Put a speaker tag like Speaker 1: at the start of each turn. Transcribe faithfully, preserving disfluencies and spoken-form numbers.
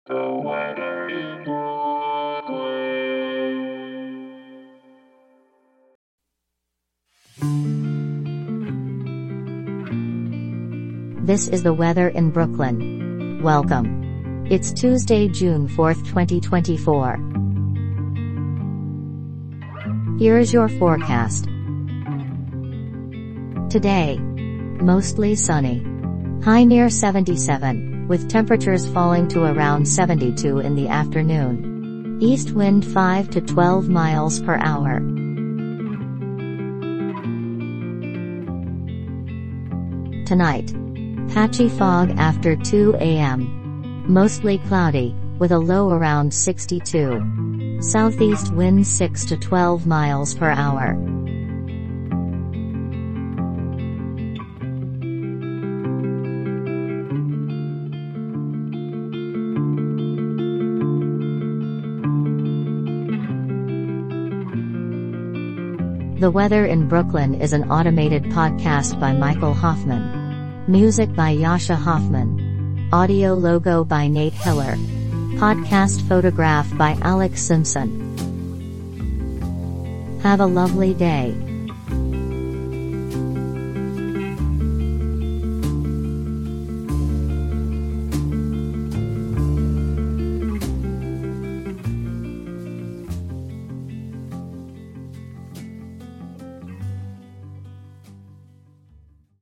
Speaker 1: The weather in Brooklyn.
Speaker 2: This is the weather in Brooklyn. Welcome. It's Tuesday, June fourth, twenty twenty-four. Here is your forecast. Today, mostly sunny. High near seventy-seven, with temperatures falling to around seventy-two in the afternoon. East wind five to twelve miles per hour. Tonight, patchy fog after two a m Mostly cloudy, with a low around sixty-two. Southeast winds six to twelve miles per hour. The Weather in Brooklyn is an automated podcast by Michael Hoffman. Music by Yasha Hoffman. Audio logo by Nate Hiller. Podcast photograph by Alex Simpson. Have a lovely day.